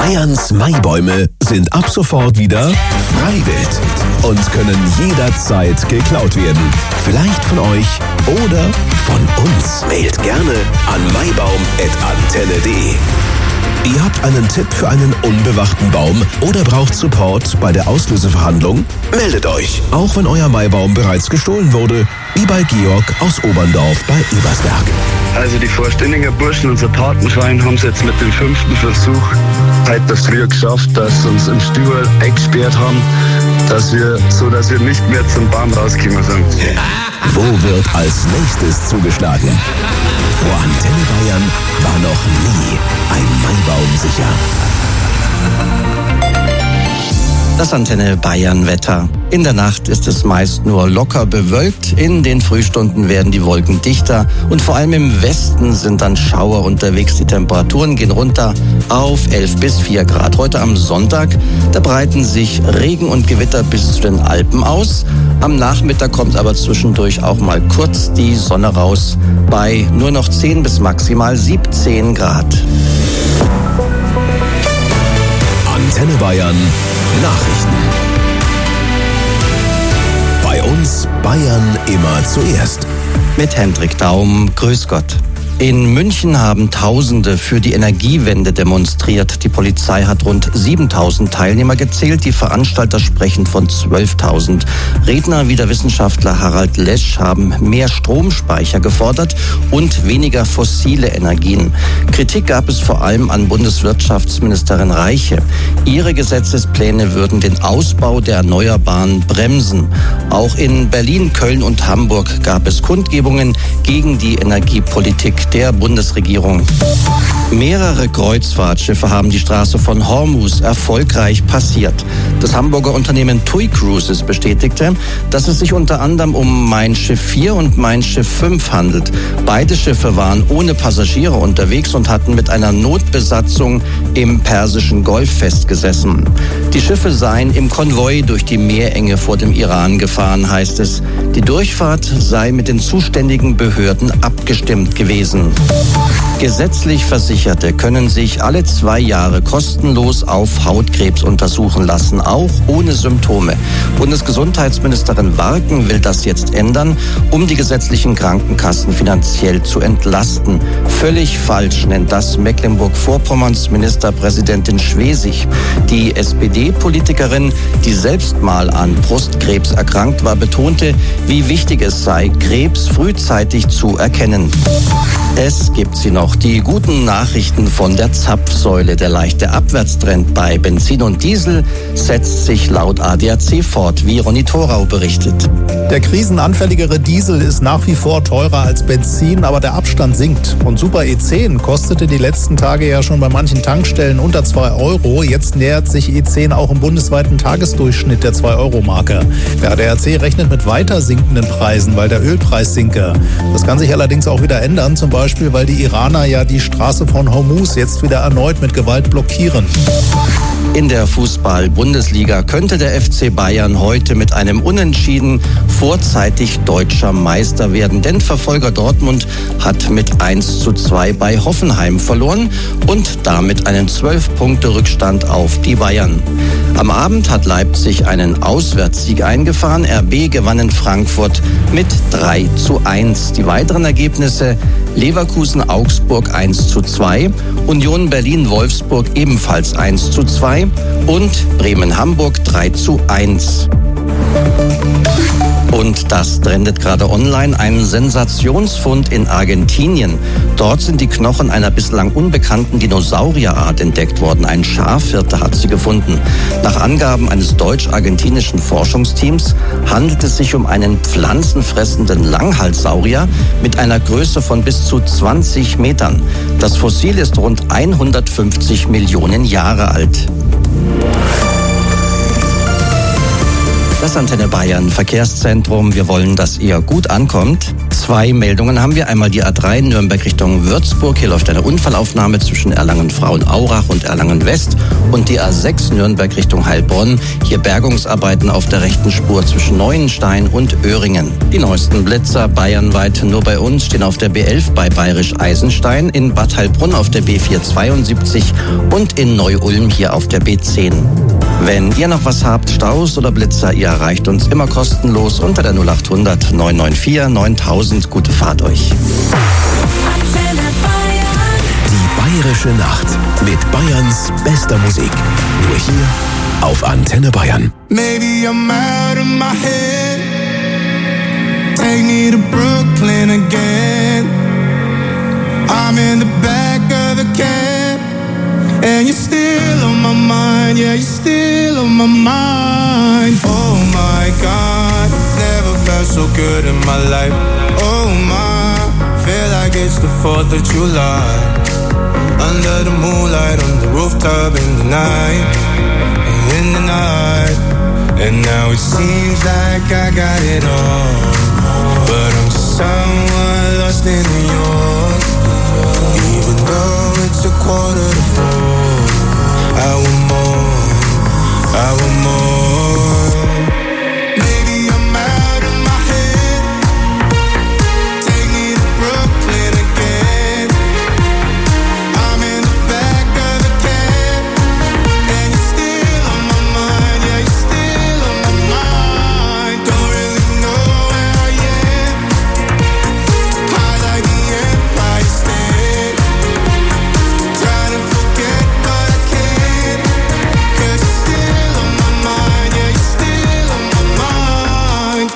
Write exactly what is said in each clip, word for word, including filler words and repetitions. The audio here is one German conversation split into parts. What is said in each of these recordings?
Bayerns Maibäume sind ab sofort wieder Freiwild und können jederzeit geklaut werden. Vielleicht von euch oder von uns. Mailt gerne an maibaum at antenne punkt de. Ihr habt einen Tipp für einen unbewachten Baum oder braucht Support bei der Auslöseverhandlung? Meldet euch, auch wenn euer Maibaum bereits gestohlen wurde, wie bei Georg aus Oberndorf bei Ebersberg. Also die Vorständiger Burschen, unser Patenschwein, haben es jetzt mit dem fünften Versuch heute früh geschafft, dass sie uns im Stüberl eingesperrt haben, dass wir, so dass wir nicht mehr zum Baum rausgekommen sind. Wo wird als nächstes zugeschlagen? Vor Antenne Bayern war noch nie ein Maibaum sicher. Das Antenne Bayern Wetter. In der Nacht ist es meist nur locker bewölkt. In den Frühstunden werden die Wolken dichter und vor allem im Westen sind dann Schauer unterwegs. Die Temperaturen gehen runter auf elf bis vier Grad. Heute am Sonntag, da breiten sich Regen und Gewitter bis zu den Alpen aus. Am Nachmittag kommt aber zwischendurch auch mal kurz die Sonne raus bei nur noch zehn bis maximal siebzehn Grad. Antenne Bayern Nachrichten. Bei uns Bayern immer zuerst. Mit Hendrik Daum, grüß Gott. In München haben Tausende für die Energiewende demonstriert. Die Polizei hat rund siebentausend Teilnehmer gezählt. Die Veranstalter sprechen von zwölftausend. Redner wie der Wissenschaftler Harald Lesch haben mehr Stromspeicher gefordert und weniger fossile Energien. Kritik gab es vor allem an Bundeswirtschaftsministerin Reiche. Ihre Gesetzespläne würden den Ausbau der Erneuerbaren bremsen. Auch in Berlin, Köln und Hamburg gab es Kundgebungen gegen die Energiepolitik der Bundesregierung. Mehrere Kreuzfahrtschiffe haben die Straße von Hormuz erfolgreich passiert. Das Hamburger Unternehmen TUI Cruises bestätigte, dass es sich unter anderem um Mein Schiff vier und Mein Schiff fünf handelt. Beide Schiffe waren ohne Passagiere unterwegs und hatten mit einer Notbesatzung im Persischen Golf festgesessen. Die Schiffe seien im Konvoi durch die Meerenge vor dem Iran gefahren, heißt es. Die Durchfahrt sei mit den zuständigen Behörden abgestimmt gewesen. Gesetzlich Versicherte können sich alle zwei Jahre kostenlos auf Hautkrebs untersuchen lassen, auch ohne Symptome. Bundesgesundheitsministerin Warken will das jetzt ändern, um die gesetzlichen Krankenkassen finanziell zu entlasten. Völlig falsch nennt das Mecklenburg-Vorpommerns Ministerpräsidentin Schwesig. Die S P D-Politikerin, die selbst mal an Brustkrebs erkrankt war, betonte, wie wichtig es sei, Krebs frühzeitig zu erkennen. Es gibt sie noch, die guten Nachrichten von der Zapfsäule. Der leichte Abwärtstrend bei Benzin und Diesel setzt sich laut A D A C fort, wie Ronny Thorau berichtet. Der krisenanfälligere Diesel ist nach wie vor teurer als Benzin, aber der Abstand sinkt. Und Super E zehn kostete die letzten Tage ja schon bei manchen Tankstellen unter zwei Euro. Jetzt nähert sich E zehn auch im bundesweiten Tagesdurchschnitt der zwei Euro Marke. Der A D A C rechnet mit weiter sinkenden Preisen, weil der Ölpreis sinke. Das kann sich allerdings auch wieder ändern, zum Beispiel, weil die Iraner ja die Straße von Hormuz jetzt wieder erneut mit Gewalt blockieren. In der Fußball-Bundesliga könnte der F C Bayern heute mit einem Unentschieden vorzeitig deutscher Meister werden. Denn Verfolger Dortmund hat mit eins zu zwei bei Hoffenheim verloren und damit einen zwölf Punkte Rückstand auf die Bayern. Am Abend hat Leipzig einen Auswärtssieg eingefahren. R B gewann in Frankfurt mit drei zu eins. Die weiteren Ergebnisse: Leverkusen-Augsburg eins zu zwei, Union Berlin-Wolfsburg ebenfalls eins zu zwei und Bremen-Hamburg drei zu eins. Und das trendet gerade online, ein Sensationsfund in Argentinien. Dort sind die Knochen einer bislang unbekannten Dinosaurierart entdeckt worden. Ein Schafhirte hat sie gefunden. Nach Angaben eines deutsch-argentinischen Forschungsteams handelt es sich um einen pflanzenfressenden Langhalssaurier mit einer Größe von bis zu zwanzig Metern. Das Fossil ist rund hundertfünfzig Millionen Jahre alt. Das Antenne Bayern Verkehrszentrum. Wir wollen, dass ihr gut ankommt. Zwei Meldungen haben wir. Einmal die A drei Nürnberg Richtung Würzburg. Hier läuft eine Unfallaufnahme zwischen Erlangen-Frauenaurach und Erlangen-West. Und die A sechs Nürnberg Richtung Heilbronn. Hier Bergungsarbeiten auf der rechten Spur zwischen Neuenstein und Öhringen. Die neuesten Blitzer bayernweit nur bei uns stehen auf der B elf bei Bayerisch-Eisenstein, in Bad Heilbrunn auf der B vierhundertzweiundsiebzig und in Neu-Ulm hier auf der B zehn. Wenn ihr noch was habt, Staus oder Blitzer, ihr erreicht uns immer kostenlos unter der null acht hundert neun neun vier neuntausend. Gute Fahrt euch. Die Bayerische Nacht mit Bayerns bester Musik. Nur hier auf Antenne Bayern. Maybe I'm out of my head. Take me to Brooklyn again. I'm in the back of the cab. And you're still on my mind, yeah, you're still on my mind. Oh my God, never felt so good in my life. Oh my, feel like it's the fourth of July. Under the moonlight, on the rooftop in the night, in the night. And now it seems like I got it all, but I'm just someone lost in New York. Even though it's a quarter to four, I want more, I want more. Maybe I'm out of my head. Take me to Brooklyn again. I'm in the back of the cab, and you're still on my mind, yeah, you're still on my mind. Don't really know where I am. High like the Empire State. Trying to forget but I can't, 'cause you're still on my mind, yeah, you're still on my mind.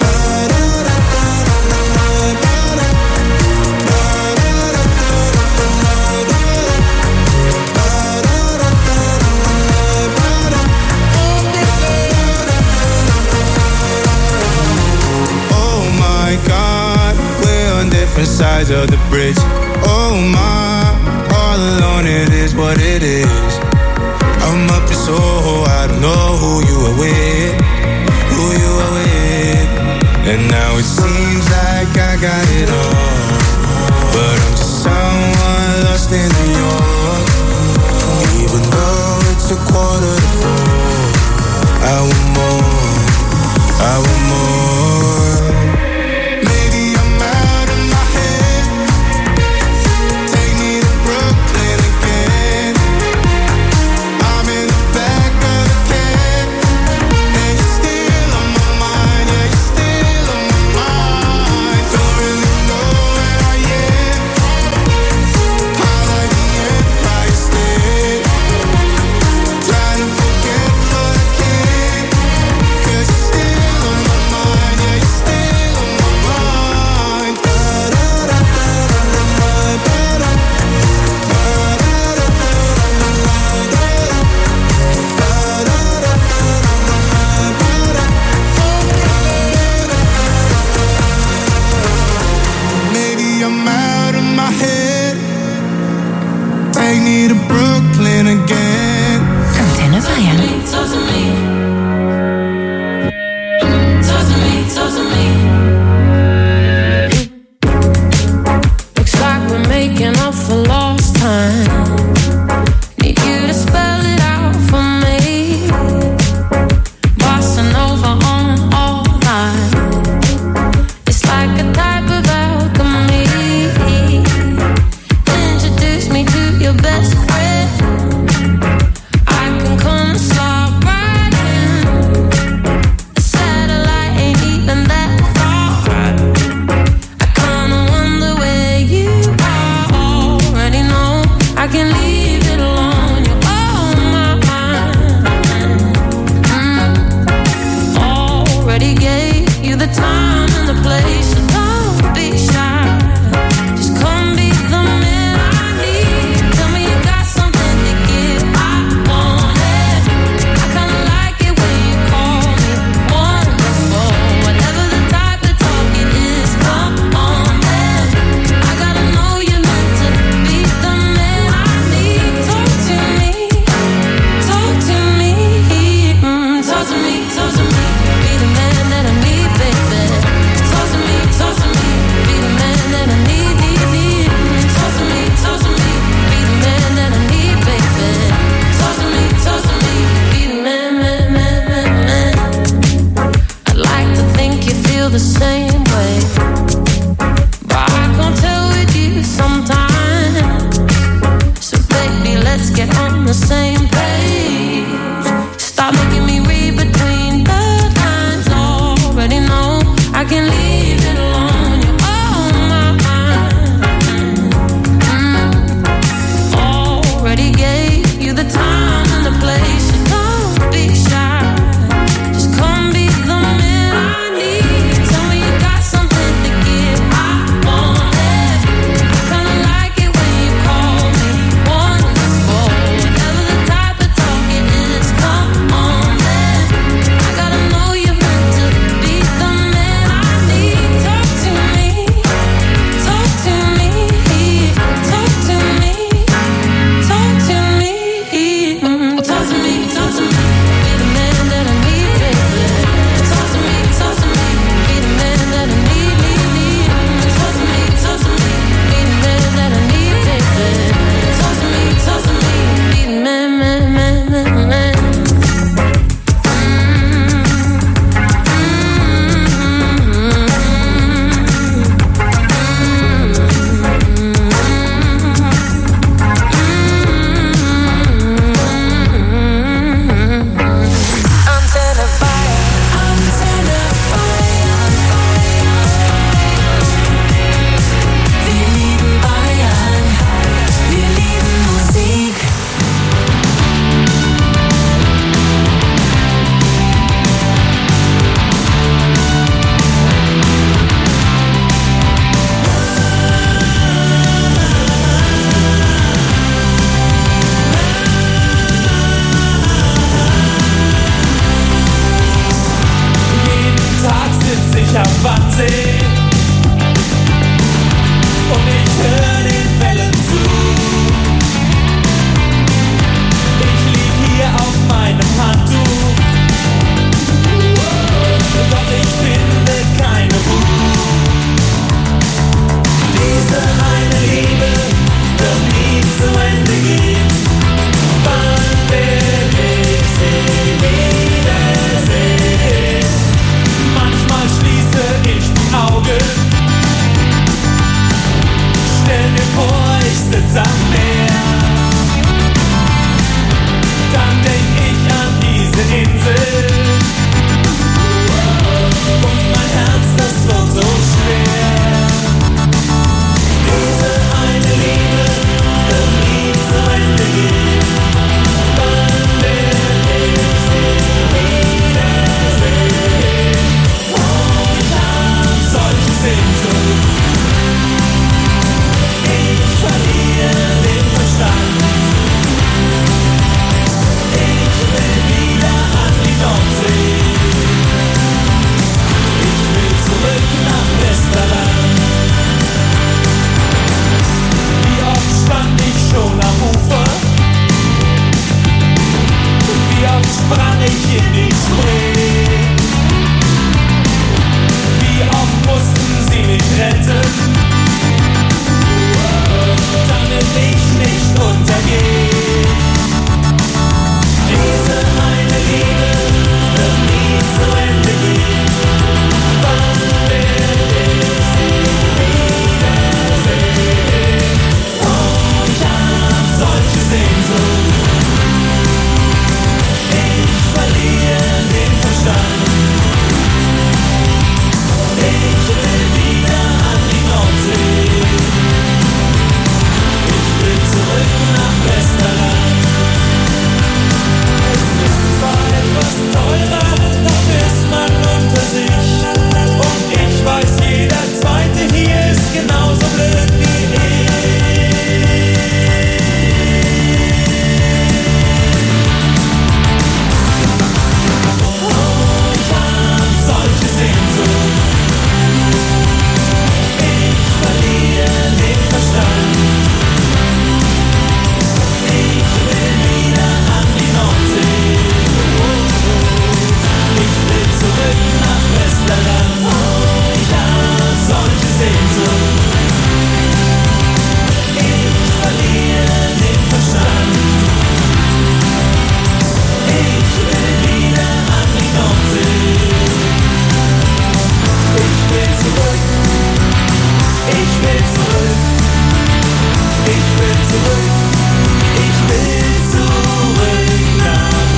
Oh my God, we're on different sides of the bridge. Oh my, all alone it is what it is. I'm up in Soho, I don't know who you are with, who you are with. And now it seems like I got it all, but I'm just someone lost in New York. Even though it's a quarter to four, I want more, I want more. Maybe I'm out of my head. Take me to Brooklyn again. I'm in the back of the cab, and you're still on my mind, yeah, you're still on my mind. Don't really know where I am. High like the Empire State. Trying to forget but I can't, 'cause you're still on my mind, yeah, you're still on my mind. Maybe I'm out of my head. Take me to Brooklyn again. Antenne Bayern. Looks like we're making up for lost time. Need you to spell it out for me. Bossa Nova on all night. It's like a type of alchemy. Introduce me to your best friend. I can come and slide right in. A satellite ain't even that far. I kinda wonder where you are already. Ich will zurück nach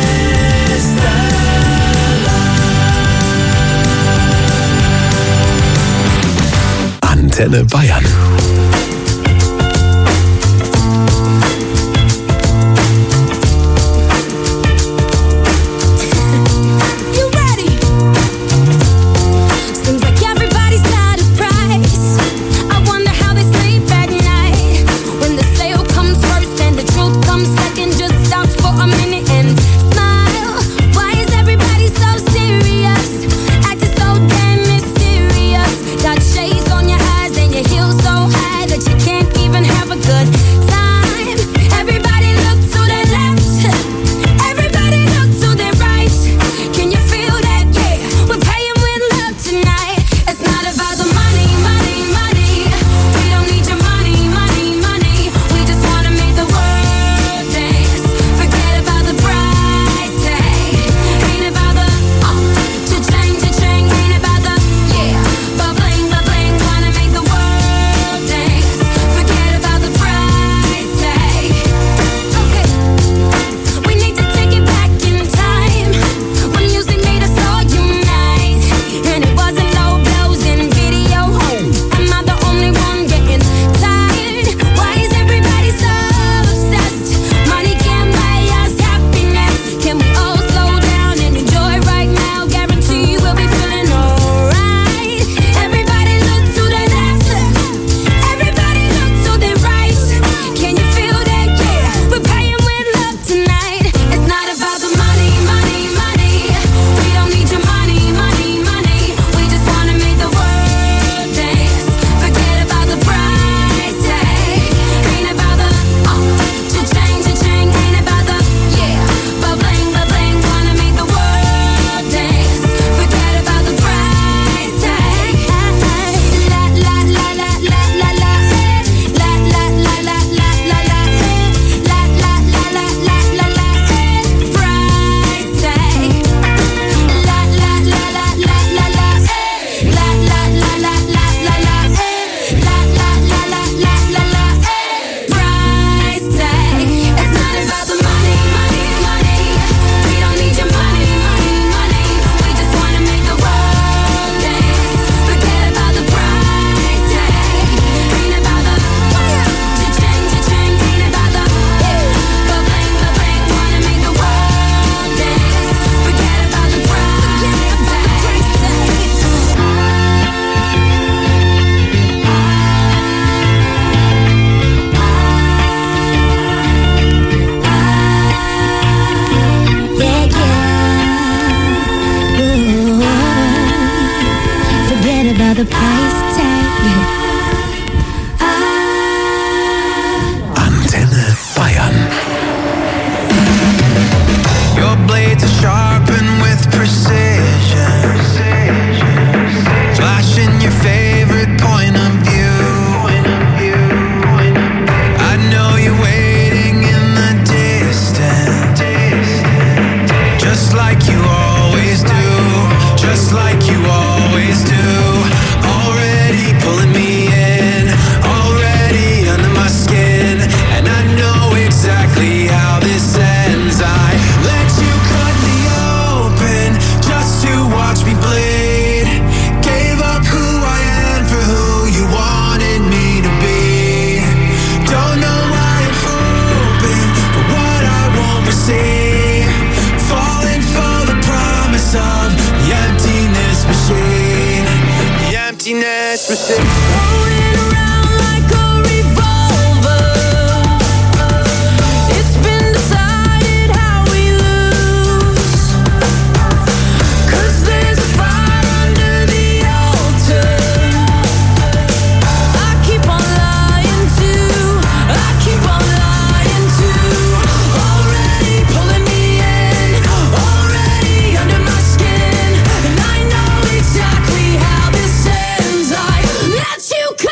Westerland. Antenne Bayern. Antenne Bayern. Your blades are sharpened with precision, flashing your favorite point of view. I know you're waiting in the distance, just like you always do, just like you always do. Already pulling me in, already under my skin, and I know exactly how this ends. I let you cut me open just to watch me bleed. Gave up who I am for who you wanted me to be. Don't know why I'm hoping for what I won't receive. Falling for the promise of the emptiness machine. The emptiness machine. Rolling around like a revolver. It's been decided how we lose. 'Cause there's a fire under the altar. I keep on lying to, I keep on lying to. Already pulling me in, already under my skin, and I know exactly how this ends. I let you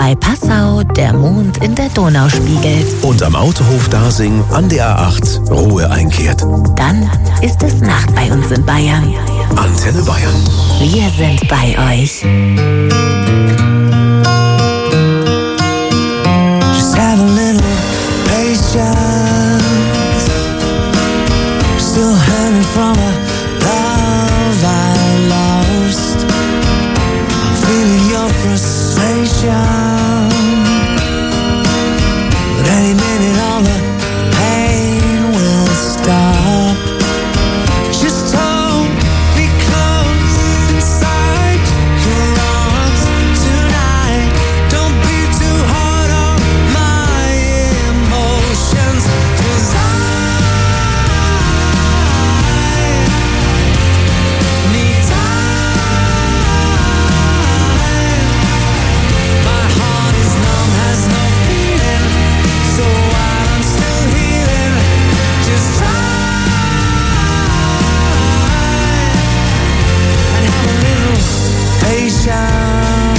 bei Passau der Mond in der Donau spiegelt. Und am Autohof Dasing an der A acht Ruhe einkehrt. Dann ist es Nacht bei uns in Bayern. Antenne Bayern. Wir sind bei euch. Just have a little patience. Still hurting from a love I lost. I'm feeling your frustration. But any minute all the pain will stop. Just hold me close inside your arms tonight. Don't be too hard on my emotions, 'cause I need time. My heart is numb, has no feeling. So while I'm still healing, just try and have a little patience.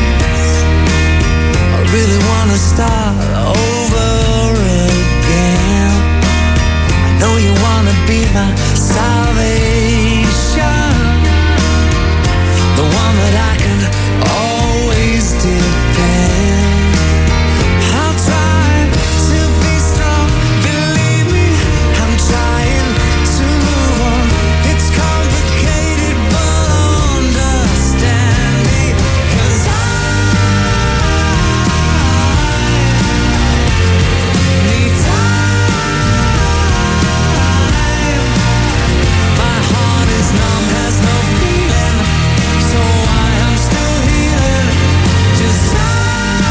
I really wanna start over again. I know you wanna be my salvation, the one that I can always depend. I'll try to be strong, believe me, I'm trying to move on. It's complicated, but understand me, 'cause I need time. My heart is numb, has no feeling, so while I'm still healing, just try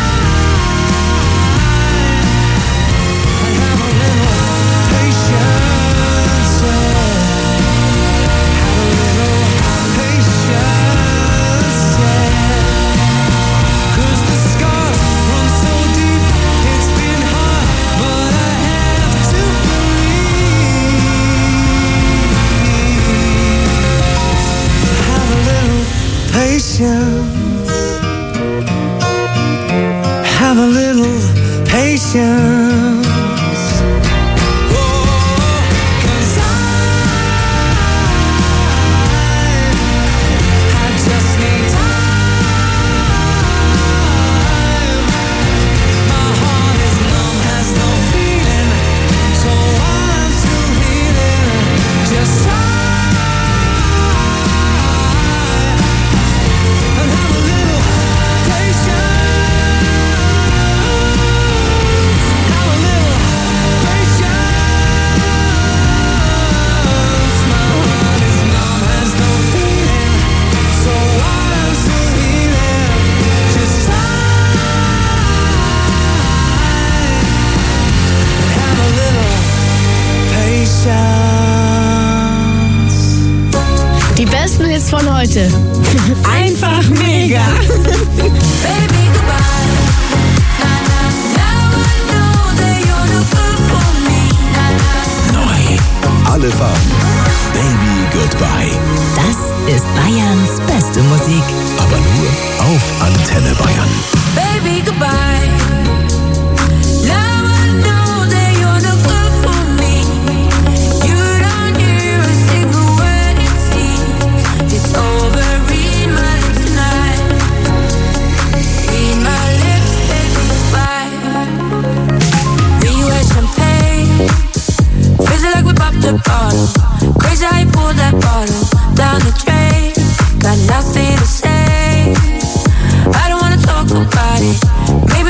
and have a little patience, yeah. Have a little patience, yeah. 'Cause the scars run so deep, it's been hard, but I have to believe. Have a little patience. Have a little patience. Oh, 'cause I, I just need time. My heart is numb, has no feeling, so while I'm still healing, just try and have a little patience. Have a little patience. My heart is numb, has no feeling, so while I'm still healing, just try and have a little patience. Die besten Hits von heute. Einfach mega. Baby, goodbye. Na, na, now I know that you're not good for me. Na, na. Neu. Alle Farben. Baby Goodbye. Das ist Bayerns beste Musik. Aber nur auf Antenne Bayern. Baby, goodbye. Now I know that you're not good for me. You don't hear a single word it seems. It's over, read my lips tonight. Read my lips, baby, goodbye. Read you had champagne. Feels like we popped the bottle. Crazy how you pulled that bottle down the drain. Got nothing to say. I don't wanna talk about it. Maybe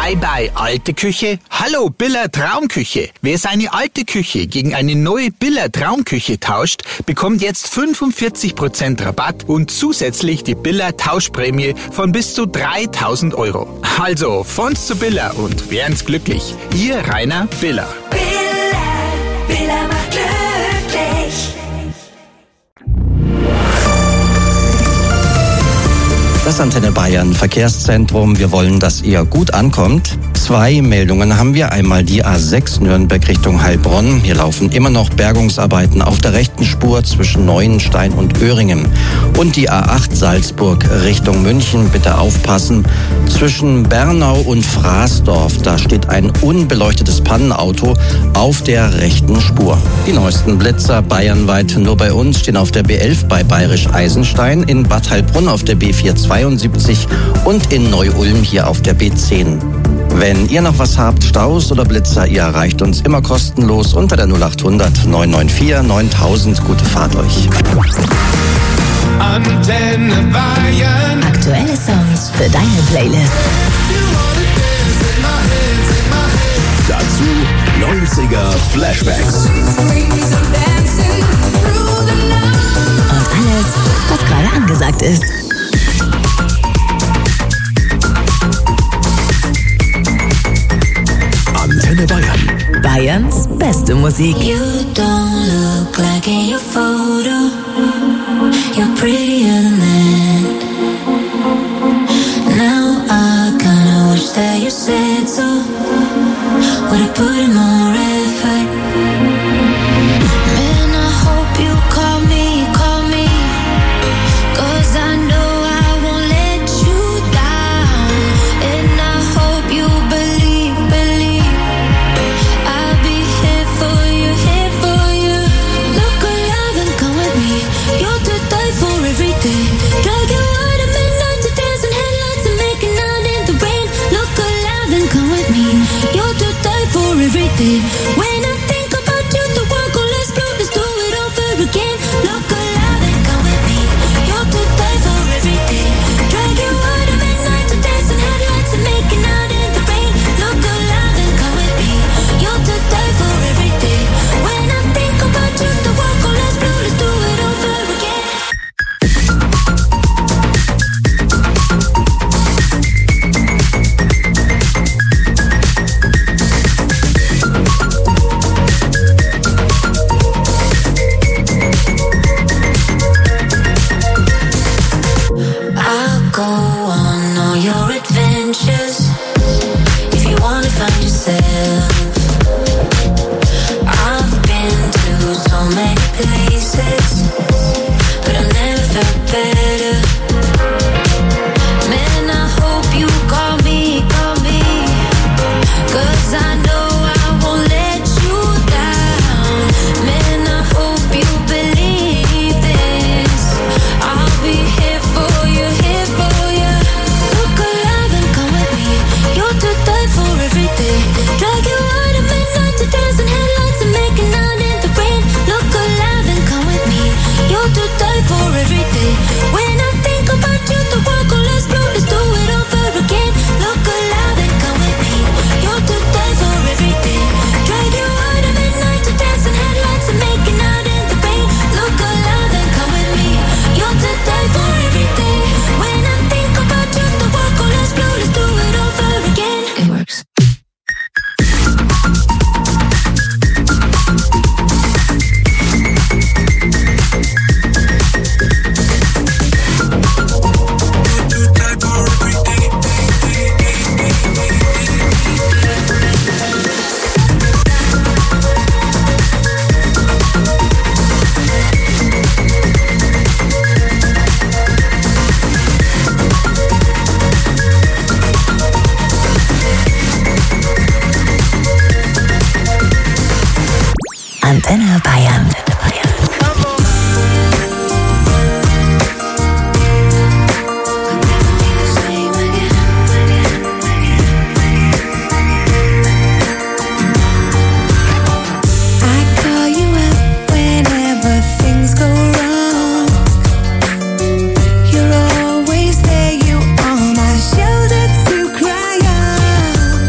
Bye bye alte Küche, hallo Biller Traumküche. Wer seine alte Küche gegen eine neue Biller Traumküche tauscht, bekommt jetzt fünfundvierzig Prozent Rabatt und zusätzlich die Biller Tauschprämie von bis zu dreitausend Euro. Also, von's zu Biller und werden's glücklich. Ihr Rainer Biller. Biller, Biller macht glücklich. Das Antenne Bayern Verkehrszentrum. Wir wollen, dass ihr gut ankommt. Zwei Meldungen haben wir. Einmal die A sechs Nürnberg Richtung Heilbronn. Hier laufen immer noch Bergungsarbeiten auf der rechten Spur zwischen Neuenstein und Öhringen. Und die A acht Salzburg Richtung München. Bitte aufpassen. Zwischen Bernau und Fraßdorf, da steht ein unbeleuchtetes Pannenauto auf der rechten Spur. Die neuesten Blitzer bayernweit nur bei uns stehen auf der B elf bei Bayerisch Eisenstein, in Bad Heilbrunn auf der B vierhundertzweiundsiebzig und in Neu-Ulm hier auf der B zehn. Wenn ihr noch was habt, Staus oder Blitzer, ihr erreicht uns immer kostenlos unter der null achthundert neun neun vier neuntausend. Gute Fahrt euch. Antenne Bayern. Aktuelle Songs für deine Playlist. Dazu neunziger Flashbacks. Und alles, was gerade angesagt ist. Antenne Bayern. Bayerns beste Musik. You don't look like in your photo. You're prettier than that. Now I kinda wish that you said so. Would've put in more effort. Man, I hope you call me, call me. 'Cause I know I won't let you down. And I hope you believe, believe I'll be here for you, here for you. Look alive and come with me. You're to die for every day. Drag you out at midnight to dance in headlights and making out in the rain. Look alive and come with me. You're to die for every day. When I think about you, the world goes let's blow, let's do it over again. Look alive and come with me. You're to die for every day. Drag you out at midnight to dance in headlights and making out in the rain. Look alive and come with me. You're to die for every day. When I think about you, the world goes let's blow, let's do it over again. I'll go on all your adventures if you wanna find yourself. I've been to so many places, but I never felt better. Man, I hope you call me, call me, 'cause I know I won't let you down. Man, I hope you believe this. I'll be here for you, here for you. Look alive and come with me. You're to die for every day. Drag you out at midnight to dance in headlights and making out in the rain. Look alive and come with me. You're to die for every day. When I think about you, the world goes let's blow, let's do it over again. Look alive and come with me. You're to die for every day. Drag you out at midnight to dance in headlights and making out in the rain. Look alive and come with me. You're to die for every day. When I think about you, the world goes let's blow, let's do it over again. It works. Antenne Bayern. I call you up whenever things go wrong. You're always there, you on my shoulder to cry on.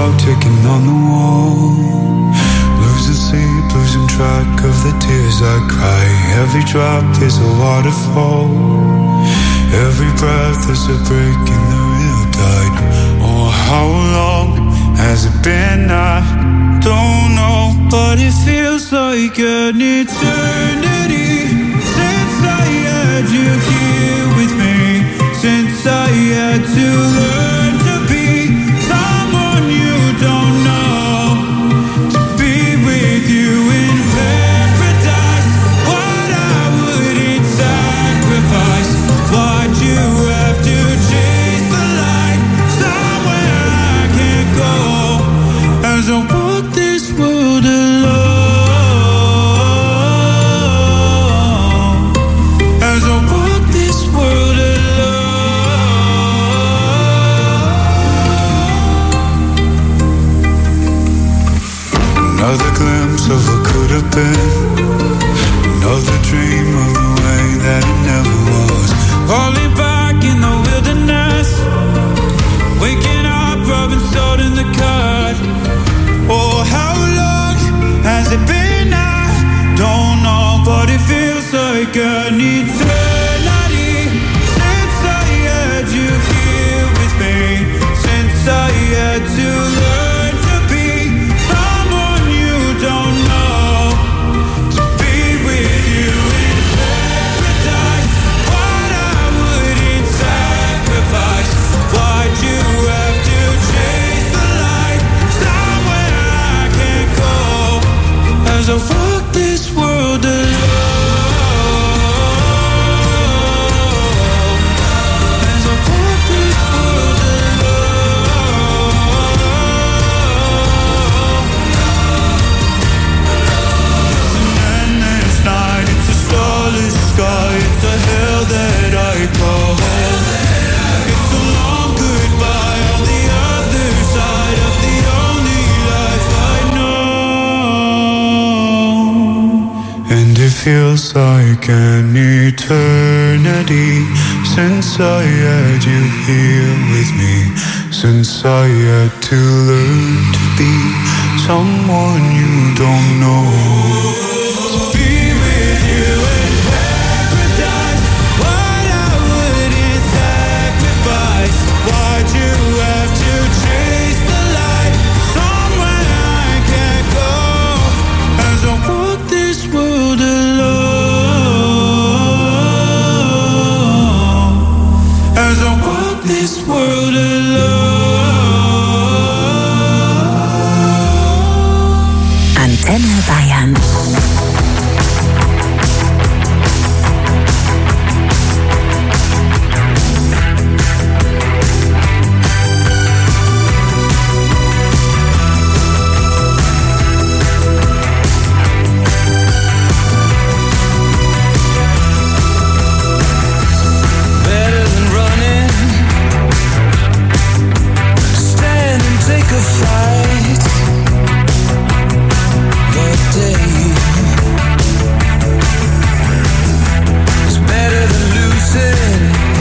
clock ticking on the wall. Losing sleep, losing track of the tears I cry. Every drop is a waterfall. Every breath is a break in the real tide. Oh, how long has it been? I don't know, but it feels like an eternity since I had you here with me. Since I had to learn to be someone you don't know, to be with you in paradise. What I wouldn't sacrifice. Why'd you have to chase the light somewhere I can't go? As I walk this world alone, as I walk this world alone. Another glimpse of what could have been. Another dream of the way that it never was. Falling back in the wilderness. Waking up, rubbing salt in the cut. Oh, how long has it been? I don't know, but it feels like an eternity since I had you here with me. Since I had to learn to be someone you don't know, to be with you in paradise. What I wouldn't sacrifice. Why'd you have to chase the light somewhere I can't go? As I walk this world alone. As I walk this world alone. It's an endless night, it's a starless sky, it's a hell that I call home. It's a long goodbye on the other side of the only life I know. And it feels like an eternity since I had you here with me. Since I had to learn to be someone you don't know. To be with you in paradise. What I wouldn't sacrifice. Why'd you have to chase the light somewhere I can't go? As I walk this world alone. As I walk this world alone. Antenne Bayern. Better than running, stand and take a fight. That day is better than losing,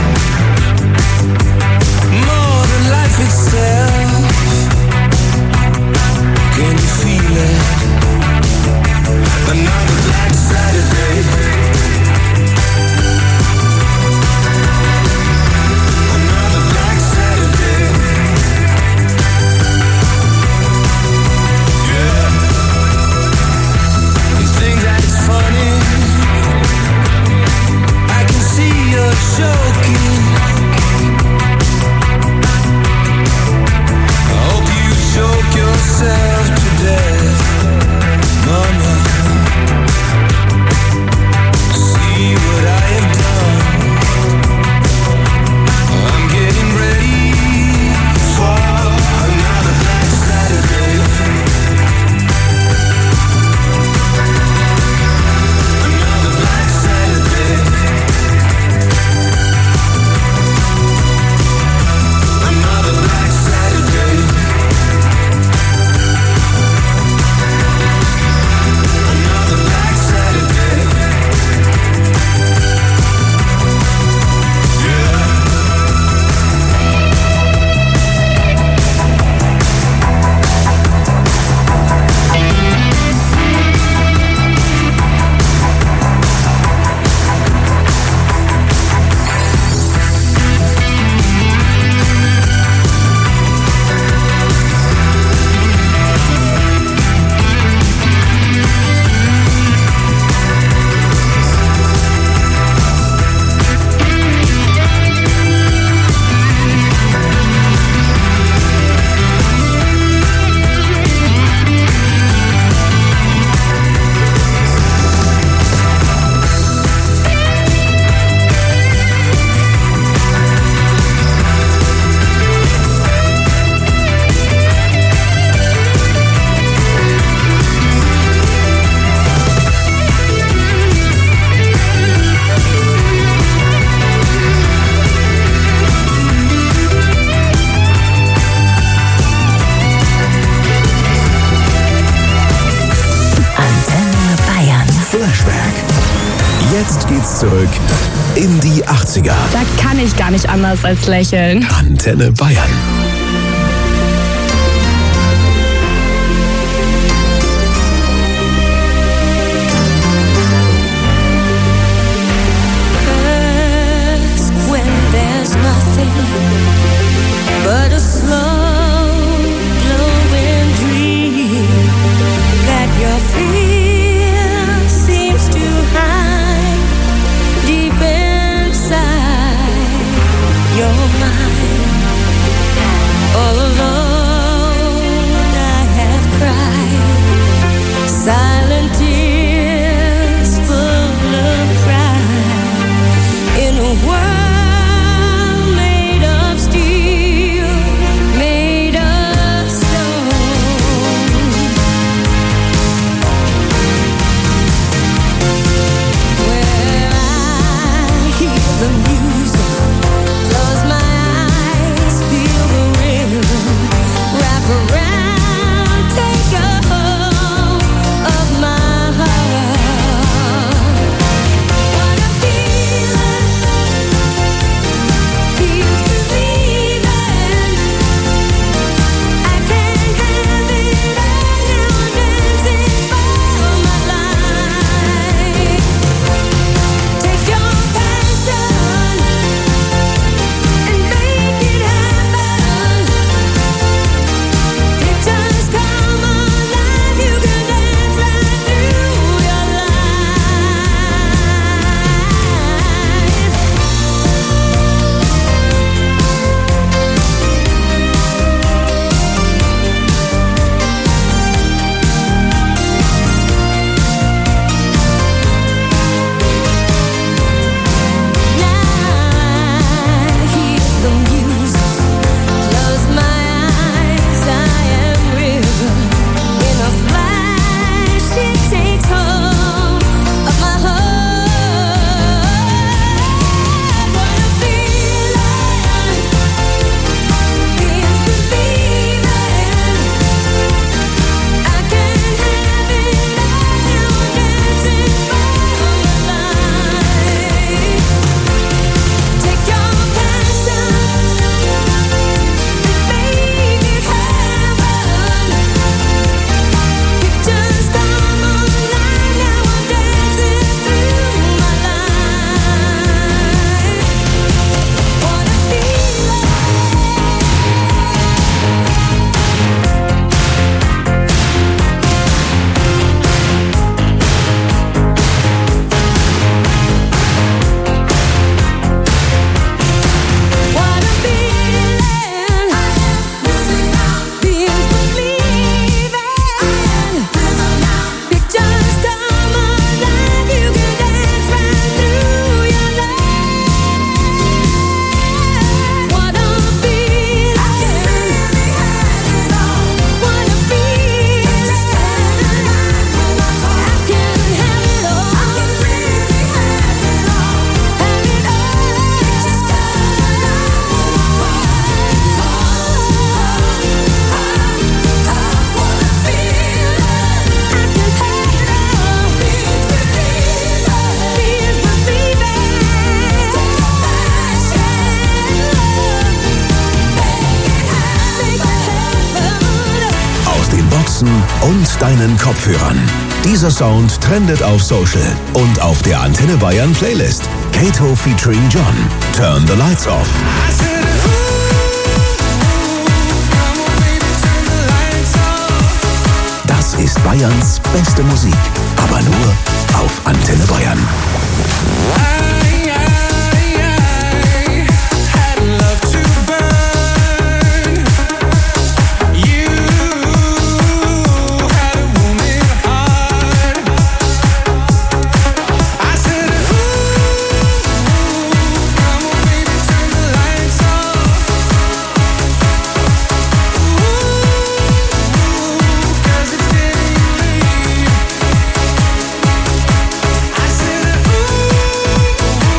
more than life itself. Can you feel it? Another black Saturday. Another black Saturday. Yeah. You think that it's funny? I can see you're choking. I hope you choke yourself to death, Mama. See what I have done. I'm getting ready for another black Saturday. Another black Saturday. Another black Saturday. geht's zurück in die achtziger. Da kann ich gar nicht anders als lächeln. Antenne Bayern. But a slow glowing dream that your fear seems to hide deep inside your mind. All alone I have cried silent tears full of pride in a world und deinen Kopfhörern. Dieser Sound trendet auf Social und auf der Antenne Bayern Playlist. Kato featuring John. Turn the Lights Off. Das ist Bayerns beste Musik, aber nur auf Antenne Bayern. I said, ooh.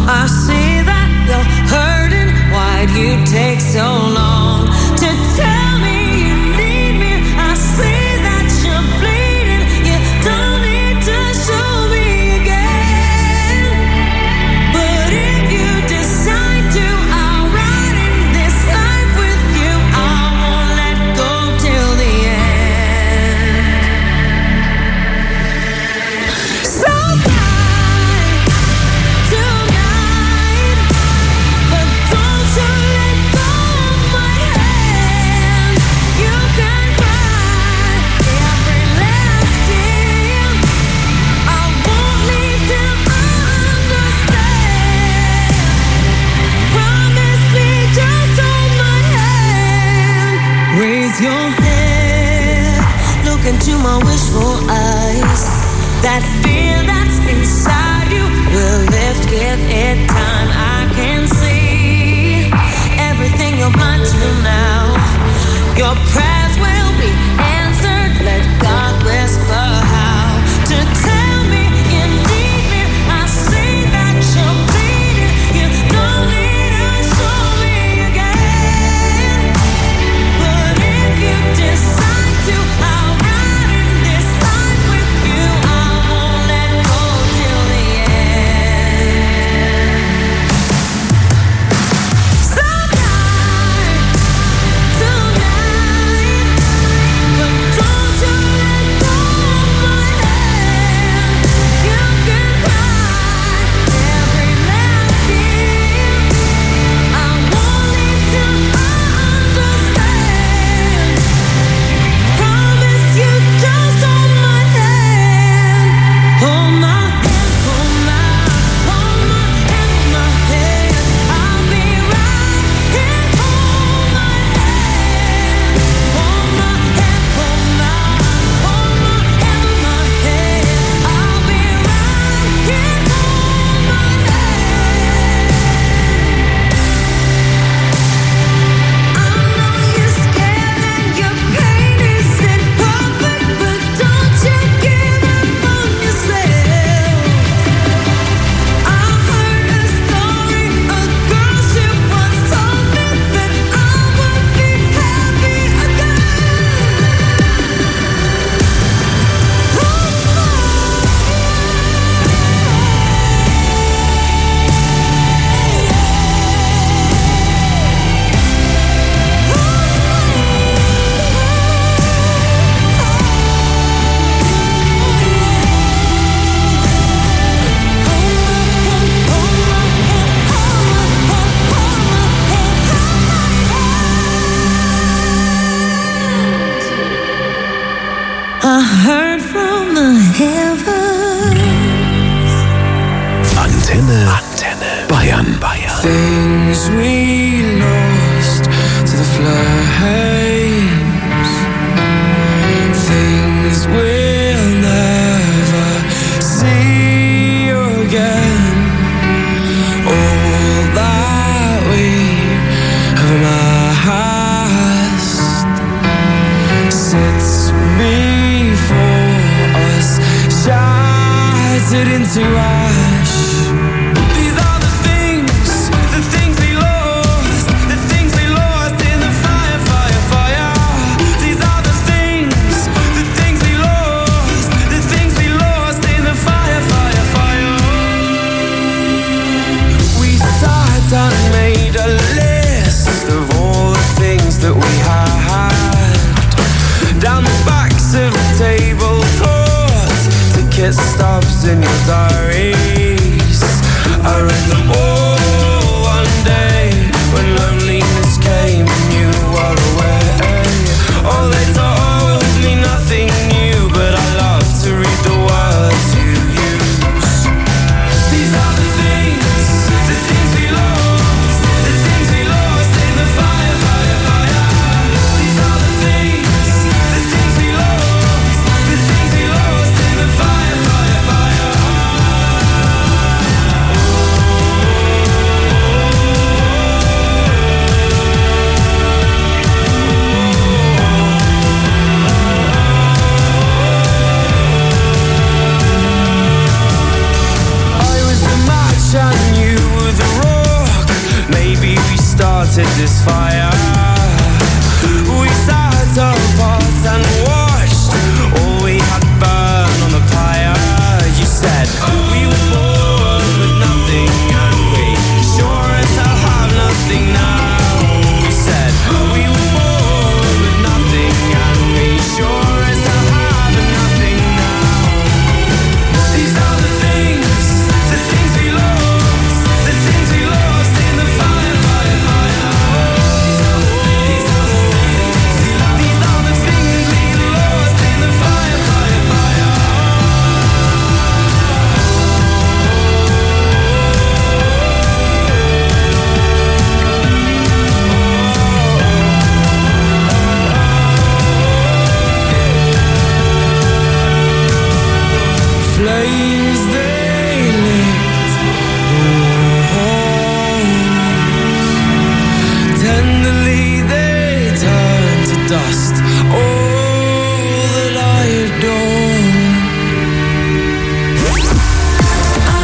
I see that you're hurting. Why'd you take so long to tell me you need me? I see that you're bleeding. You don't need to show me again. But if you decide to, I'll ride in this life with you. I won't let go till the end. So fly tonight, but don't you let go of my hand. You can cry every last tear. I won't leave till I understand. Promise me, just hold my hand. Raise your head, look into my wishful eyes. That fear that's inside you will lift, give it time. I can see everything you're blind to now. Your prayers will be answered. Let God whisper how to tell me you need me. I see that you're bleeding. You don't need to show me again. But if you decide to, I'll ride in this life with you. I won't let go till the end. So fly tonight, but don't you let go of my hand. You can cry every last tear. I won't leave till I understand. Promise you, just hold my hand. Hold my hand, hold my, hold my hand, my hand. I'll be right here. Hold my hand, hold my hand, hold my, hold my hand, my hand. I'll be right here. Hold my hand. I know you're scared and your pain isn't perfect, but don't you give up on yourself. I heard a story, a girl she once told me that I would be happy again. I heard from the heavens. Antenne, Antenne Bayern, Bayern. Things we lost to the flames. Things we'll never see again. All that we have amassed sits before us, shattered into ash. These are the things, the things we lost, the things we lost in the fire, fire, fire. These are the things, the things we lost, the things we lost in the fire, fire, fire. We sat down and made a list of all the things that we had. Down the backs of tablecloths, ticket stubs in your diaries. I read them all one day when loneliness came and you were away. Oh, they told me nothing new, but I love to read the words you use. These are the things, the things we lost, the things we lost in the fire, fire, fire. These are the things, the things we lost, the things we lost in the fire, fire, fire. started this fire. We sat apart and